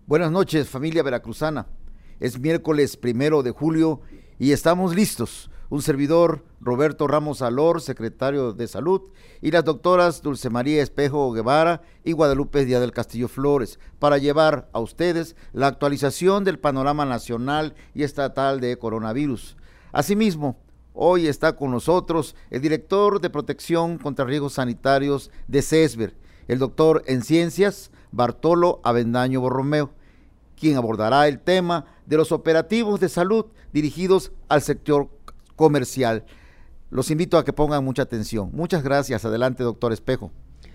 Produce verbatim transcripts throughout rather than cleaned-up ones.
Buenas noches, familia veracruzana. Es miércoles primero de julio y estamos listos. Un servidor, Roberto Ramos Alor, secretario de Salud, y las doctoras Dulce María Espejo Guevara y Guadalupe Díaz del Castillo Flores, para llevar a ustedes la actualización del panorama nacional y estatal de coronavirus. Asimismo, hoy está con nosotros el director de Protección contra Riesgos Sanitarios de CESBER, el doctor en Ciencias, Bartolo Avendaño Borromeo, quien abordará el tema de los operativos de salud dirigidos al sector comercial. Los invito a que pongan mucha atención. Muchas gracias. Adelante, doctor Espejo.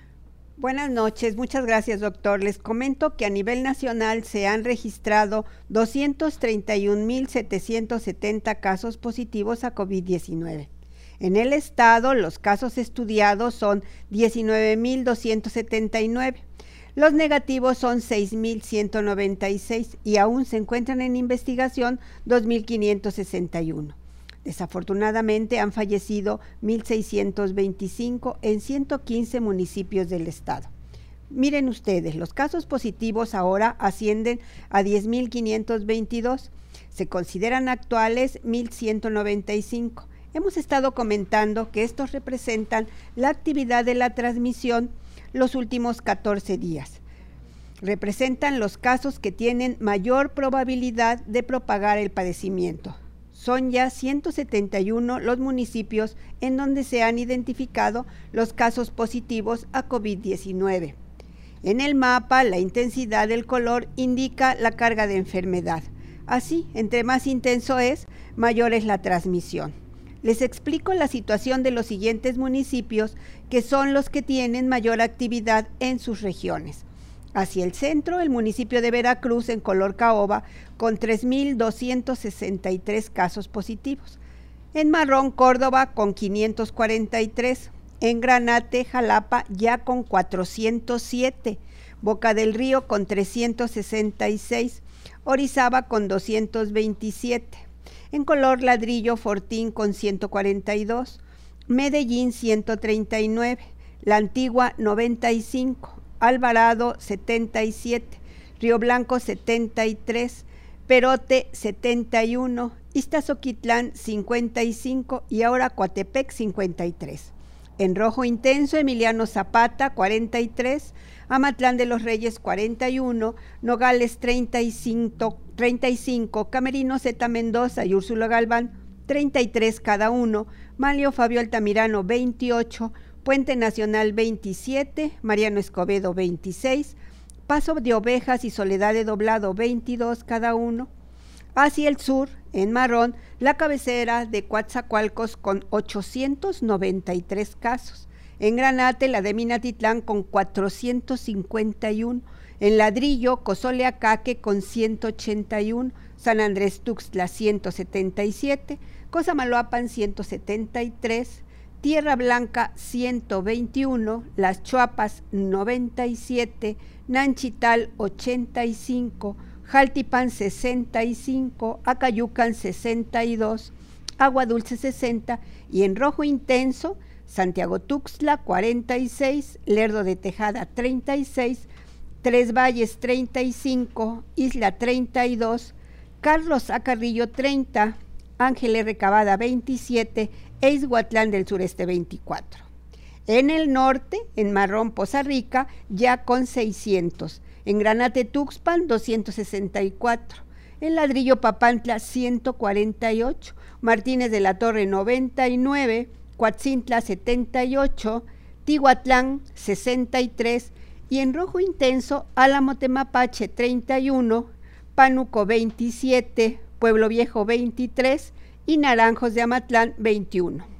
Buenas noches, muchas gracias, doctor. Les comento que a nivel nacional se han registrado doscientos treinta y un mil setecientos setenta casos positivos a COVID diecinueve. En el estado, los casos estudiados son diecinueve mil doscientos setenta y nueve. Los negativos son seis mil ciento noventa y seis y aún se encuentran en investigación dos mil quinientos sesenta y uno. Desafortunadamente han fallecido mil seiscientos veinticinco en ciento quince municipios del estado. Miren ustedes, los casos positivos ahora ascienden a diez mil quinientos veintidós. Se consideran actuales mil ciento noventa y cinco. Hemos estado comentando que estos representan la actividad de la transmisión los últimos catorce días. Representan los casos que tienen mayor probabilidad de propagar el padecimiento. Son ya ciento setenta y uno los municipios en donde se han identificado los casos positivos a COVID diecinueve. En el mapa, la intensidad del color indica la carga de enfermedad. Así, entre más intenso es, mayor es la transmisión. Les explico la situación de los siguientes municipios, que son los que tienen mayor actividad en sus regiones. Hacia el centro, el municipio de Veracruz, en color caoba, con tres mil doscientos sesenta y tres casos positivos. En marrón, Córdoba, con quinientos cuarenta y tres. En granate, Jalapa, ya con cuatrocientos siete. Boca del Río, con trescientos sesenta y seis. Orizaba, con doscientos veintisiete. En color ladrillo, Fortín con ciento cuarenta y dos, Medellín ciento treinta y nueve, La Antigua noventa y cinco, Alvarado setenta y siete, Río Blanco setenta y tres, Perote setenta y uno, Iztazoquitlán cincuenta y cinco y ahora Coatepec cincuenta y tres. En rojo intenso, Emiliano Zapata cuarenta y tres, Amatlán de los Reyes cuarenta y uno, Nogales treinta y cinco, treinta y cinco, Camerino Zeta Mendoza y Úrsula Galván treinta y tres cada uno, Manlio Fabio Altamirano veintiocho, Puente Nacional veintisiete, Mariano Escobedo veintiséis, Paso de Ovejas y Soledad de Doblado veintidós cada uno. Hacia el sur, en marrón, la cabecera de Coatzacoalcos con ochocientos noventa y tres casos. En granate, la de Minatitlán con cuatrocientos cincuenta y uno. En ladrillo, Cozoleacaque con ciento ochenta y uno. San Andrés Tuxtla ciento setenta y siete. Cosamaloapan ciento setenta y tres. Tierra Blanca ciento veintiuno. Las Chuapas noventa y siete. Nanchital ochenta y cinco. Jaltipan sesenta y cinco, Acayucan sesenta y dos, Agua Dulce sesenta y en rojo intenso, Santiago Tuxtla cuarenta y seis, Lerdo de Tejada treinta y seis, Tres Valles treinta y cinco, Isla treinta y dos, Carlos Acarrillo treinta, Ángeles Recabada veintisiete e Izhuatlán del Sureste veinticuatro. En el norte, en marrón Poza Rica, ya con seiscientos. En granate Tuxpan doscientos sesenta y cuatro, en ladrillo Papantla ciento cuarenta y ocho, Martínez de la Torre noventa y nueve, Coatzintla setenta y ocho, Tihuatlán sesenta y tres y en rojo intenso Álamo Temapache treinta y uno, Pánuco veintisiete, Pueblo Viejo veintitrés y Naranjos de Amatlán veintiuno.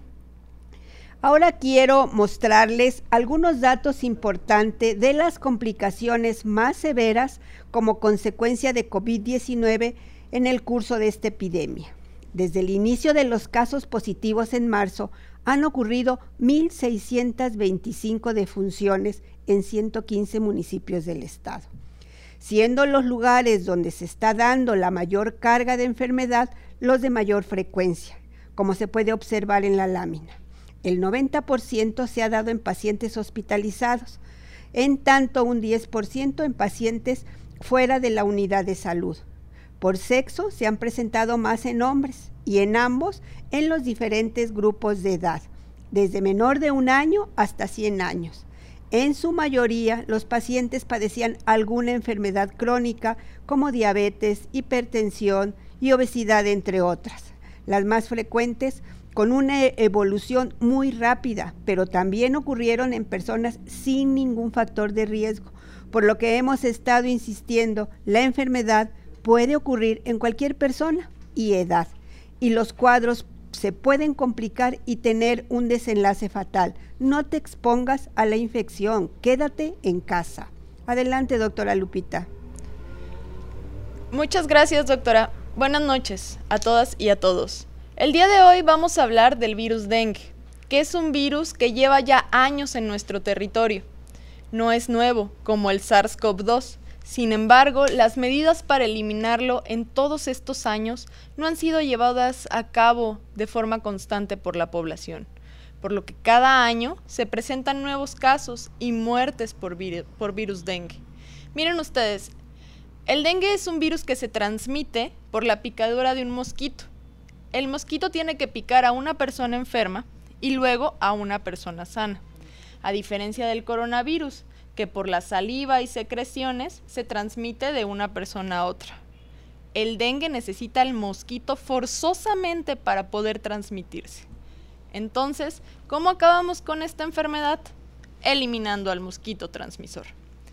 Ahora quiero mostrarles algunos datos importantes de las complicaciones más severas como consecuencia de COVID diecinueve en el curso de esta epidemia. Desde el inicio de los casos positivos en marzo, han ocurrido mil seiscientas veinticinco defunciones en ciento quince municipios del estado, siendo los lugares donde se está dando la mayor carga de enfermedad los de mayor frecuencia, como se puede observar en la lámina. El noventa por ciento se ha dado en pacientes hospitalizados, en tanto un diez por ciento en pacientes fuera de la unidad de salud. Por sexo se han presentado más en hombres y en ambos en los diferentes grupos de edad, desde menor de un año hasta cien años. En su mayoría, los pacientes padecían alguna enfermedad crónica como diabetes, hipertensión y obesidad, entre otras. Las más frecuentes con una evolución muy rápida, pero también ocurrieron en personas sin ningún factor de riesgo, por lo que hemos estado insistiendo, la enfermedad puede ocurrir en cualquier persona y edad, y los cuadros se pueden complicar y tener un desenlace fatal. No te expongas a la infección, quédate en casa. Adelante, doctora Lupita. Muchas gracias, doctora. Buenas noches a todas y a todos. El día de hoy vamos a hablar del virus dengue, que es un virus que lleva ya años en nuestro territorio. No es nuevo, como el SARS CoV dos. Sin embargo, las medidas para eliminarlo en todos estos años no han sido llevadas a cabo de forma constante por la población, por lo que cada año se presentan nuevos casos y muertes por, vir- por virus dengue. Miren ustedes, el dengue es un virus que se transmite por la picadura de un mosquito. El mosquito tiene que picar a una persona enferma y luego a una persona sana, a diferencia del coronavirus, que por la saliva y secreciones se transmite de una persona a otra. El dengue necesita el mosquito forzosamente para poder transmitirse. Entonces, ¿cómo acabamos con esta enfermedad? Eliminando al mosquito transmisor.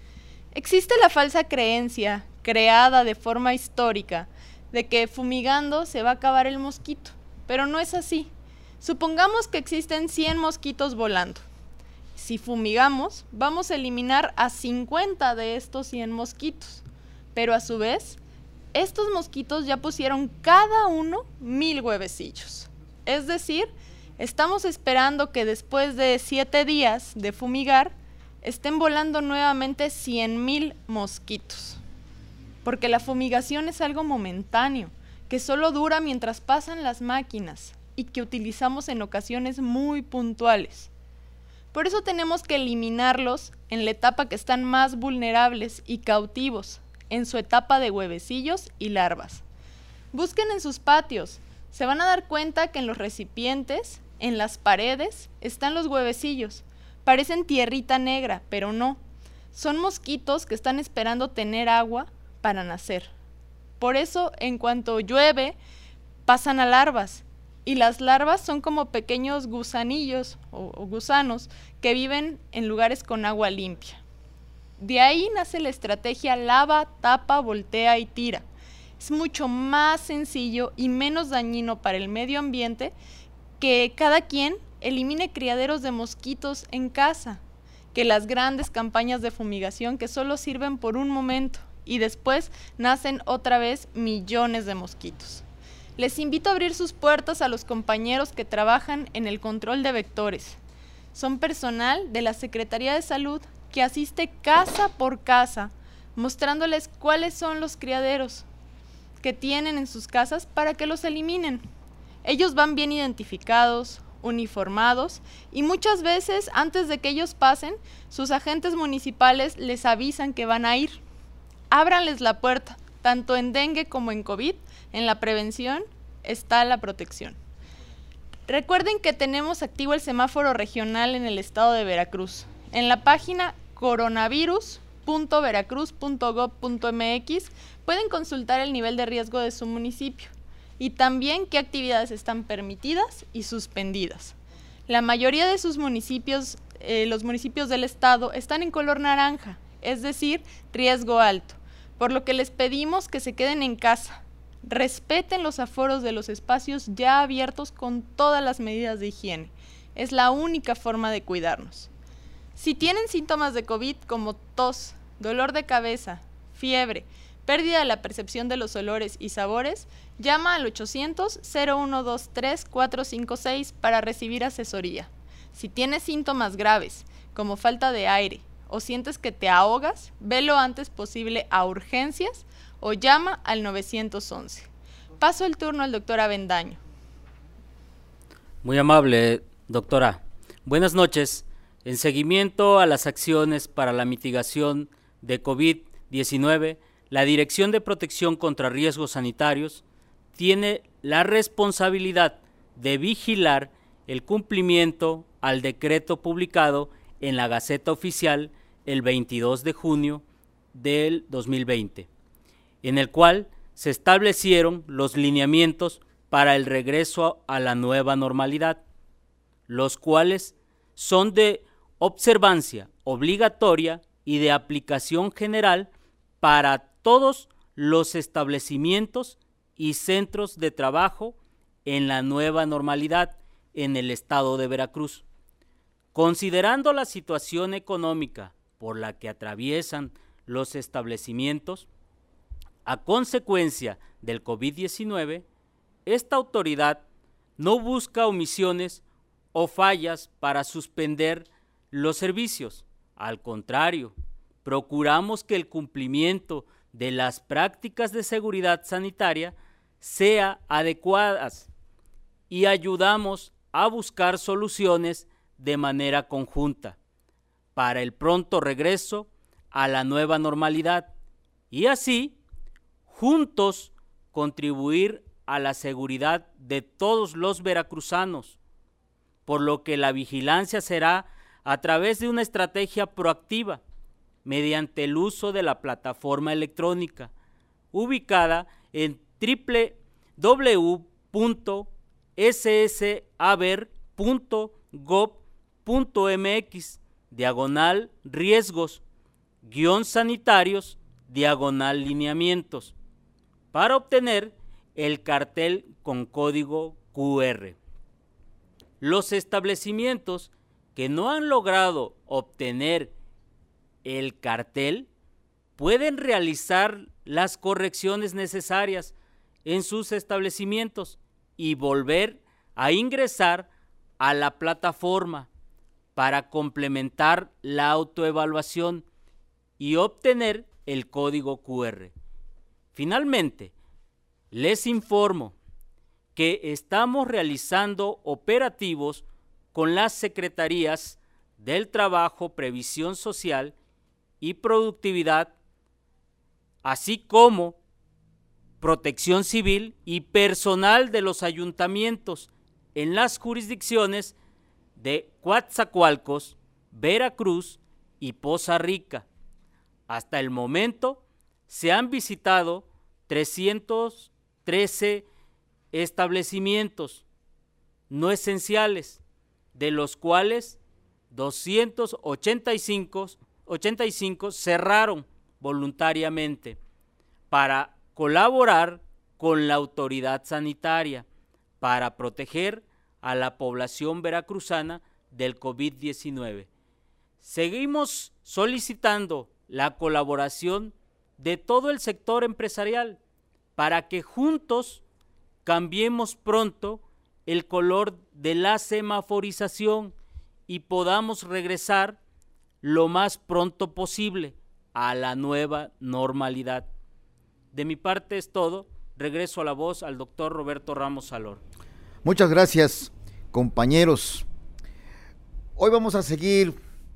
Existe la falsa creencia, creada de forma histórica, de que fumigando se va a acabar el mosquito, pero no es así. Supongamos que existen cien mosquitos volando. Si fumigamos, vamos a eliminar a cincuenta de estos cien mosquitos, pero a su vez, estos mosquitos ya pusieron cada uno mil huevecillos. Es decir, estamos esperando que después de siete días de fumigar, estén volando nuevamente cien mil mosquitos. Porque la fumigación es algo momentáneo, que solo dura mientras pasan las máquinas y que utilizamos en ocasiones muy puntuales. Por eso tenemos que eliminarlos en la etapa que están más vulnerables y cautivos, en su etapa de huevecillos y larvas. Busquen en sus patios, se van a dar cuenta que en los recipientes, en las paredes, están los huevecillos. Parecen tierrita negra, pero no. Son mosquitos que están esperando tener agua para nacer. Por eso, en cuanto llueve, pasan a larvas. Y las larvas son como pequeños gusanillos o, o gusanos que viven en lugares con agua limpia. De ahí nace la estrategia lava, tapa, voltea y tira. Es mucho más sencillo y menos dañino para el medio ambiente que cada quien elimine criaderos de mosquitos en casa, que las grandes campañas de fumigación que solo sirven por un momento y después nacen otra vez millones de mosquitos. Les invito a abrir sus puertas a los compañeros que trabajan en el control de vectores. Son personal de la Secretaría de Salud que asiste casa por casa, mostrándoles cuáles son los criaderos que tienen en sus casas para que los eliminen. Ellos van bien identificados, uniformados, y muchas veces antes de que ellos pasen, sus agentes municipales les avisan que van a ir. Ábranles la puerta, tanto en dengue como en COVID. En la prevención está la protección. Recuerden que tenemos activo el semáforo regional en el estado de Veracruz. En la página coronavirus punto veracruz punto gob punto m x pueden consultar el nivel de riesgo de su municipio y también qué actividades están permitidas y suspendidas. La mayoría de sus municipios, eh, los municipios del estado, están en color naranja, es decir, riesgo alto, por lo que les pedimos que se queden en casa. Respeten los aforos de los espacios ya abiertos con todas las medidas de higiene. Es la única forma de cuidarnos. Si tienen síntomas de COVID como tos, dolor de cabeza, fiebre, pérdida de la percepción de los olores y sabores, llama al ochocientos, cero uno dos tres, cuatro cinco seis para recibir asesoría. Si tienes síntomas graves como falta de aire o sientes que te ahogas, ve lo antes posible a urgencias o llama al nueve once. Paso el turno al doctor Avendaño. Muy amable, doctora. Buenas noches. En seguimiento a las acciones para la mitigación de COVID diecinueve, la Dirección de Protección contra Riesgos Sanitarios tiene la responsabilidad de vigilar el cumplimiento al decreto publicado en la Gaceta Oficial el veintidós de junio del dos mil veinte, en el cual se establecieron los lineamientos para el regreso a la nueva normalidad, los cuales son de observancia obligatoria y de aplicación general para todos los establecimientos y centros de trabajo en la nueva normalidad en el estado de Veracruz. Considerando la situación económica por la que atraviesan los establecimientos, a consecuencia del COVID diecinueve, esta autoridad no busca omisiones o fallas para suspender los servicios. Al contrario, procuramos que el cumplimiento de las prácticas de seguridad sanitaria sea adecuadas y ayudamos a buscar soluciones de manera conjunta para el pronto regreso a la nueva normalidad y así juntos contribuir a la seguridad de todos los veracruzanos, por lo que la vigilancia será a través de una estrategia proactiva mediante el uso de la plataforma electrónica ubicada en doble u doble u doble u punto s s a ver punto gob punto m x diagonal riesgos guión sanitarios diagonal lineamientos para obtener el cartel con código cu erre. Los establecimientos que no han logrado obtener el cartel pueden realizar las correcciones necesarias en sus establecimientos y volver a ingresar a la plataforma para complementar la autoevaluación y obtener el código cu erre. Finalmente, les informo que estamos realizando operativos con las Secretarías del Trabajo, Previsión Social y Productividad, así como Protección Civil y personal de los ayuntamientos en las jurisdicciones de Coatzacoalcos, Veracruz y Poza Rica. Hasta el momento se han visitado trescientos trece establecimientos no esenciales, de los cuales doscientos ochenta y cinco, ochenta y cinco cerraron voluntariamente para colaborar con la autoridad sanitaria para proteger a la población veracruzana del COVID diecinueve. Seguimos solicitando la colaboración de todo el sector empresarial para que juntos cambiemos pronto el color de la semaforización y podamos regresar lo más pronto posible a la nueva normalidad. De mi parte es todo. Regreso a la voz al doctor Roberto Ramos Salor. Muchas gracias, compañeros. Hoy vamos a seguir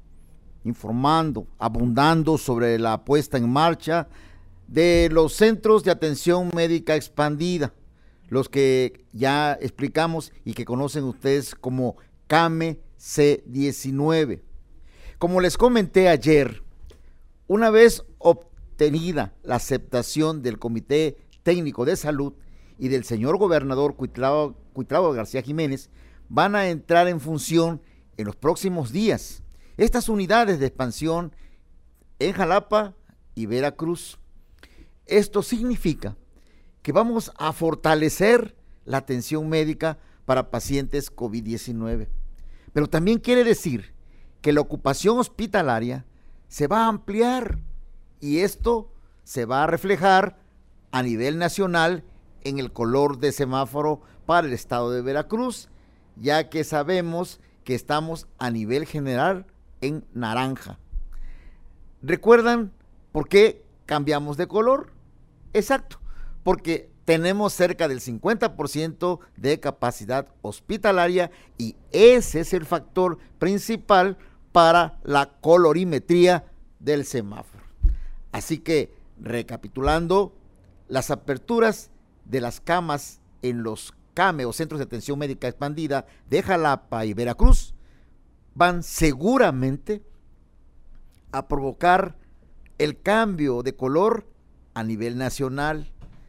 informando, abundando sobre la puesta en marcha de los centros de atención médica expandida, los que ya explicamos y que conocen ustedes como CAME C diecinueve. Como les comenté ayer, una vez obtenida la aceptación del Comité Técnico de Salud y del señor gobernador Cuitlao, Cuitlao García Jiménez, van a entrar en función en los próximos días estas unidades de expansión en Jalapa y Veracruz. Esto significa que vamos a fortalecer la atención médica para pacientes COVID diecinueve, pero también quiere decir que la ocupación hospitalaria se va a ampliar y esto se va a reflejar a nivel nacional en el color de semáforo para el estado de Veracruz, ya que sabemos que estamos a nivel general en naranja. ¿Recuerdan por qué cambiamos de color? Exacto, porque tenemos cerca del cincuenta por ciento de capacidad hospitalaria y ese es el factor principal para la colorimetría del semáforo. Así que Recapitulando, las aperturas de las camas en los C A M E o Centros de Atención Médica Expandida de Jalapa y Veracruz van seguramente a provocar el cambio de color a nivel nacional.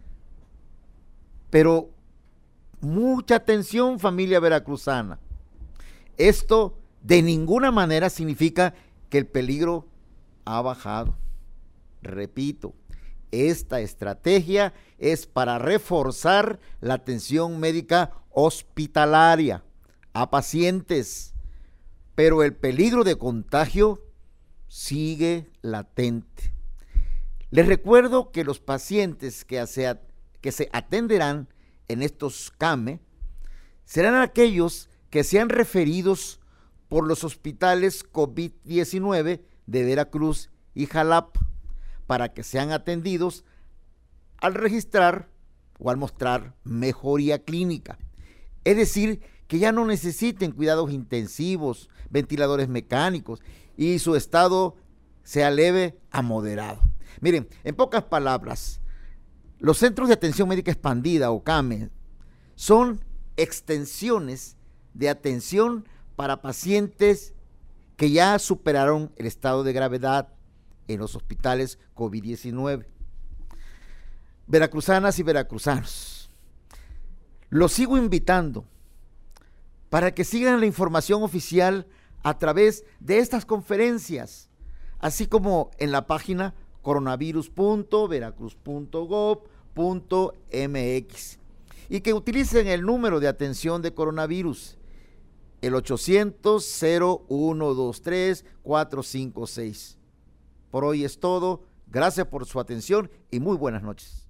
Pero mucha atención, familia veracruzana. Esto de ninguna manera significa que el peligro ha bajado. Repito, esta estrategia es para reforzar la atención médica hospitalaria a pacientes, pero el peligro de contagio sigue latente. Les recuerdo que los pacientes que se, que se atenderán en estos C A M E serán aquellos que sean referidos por los hospitales COVID diecinueve de Veracruz y Jalapa, para que sean atendidos al registrar o al mostrar mejoría clínica. Es decir, que ya no necesiten cuidados intensivos, ventiladores mecánicos y su estado sea leve a moderado. Miren, en pocas palabras, los centros de atención médica expandida o C A M E son extensiones de atención para pacientes que ya superaron el estado de gravedad en los hospitales COVID diecinueve. Veracruzanas y veracruzanos, los sigo invitando para que sigan la información oficial a través de estas conferencias, así como en la página coronavirus punto veracruz punto gob punto mx, y que utilicen el número de atención de coronavirus, el ochocientos, cero uno dos tres, cuatro cinco seis. Por hoy es todo. Gracias por su atención y muy buenas noches.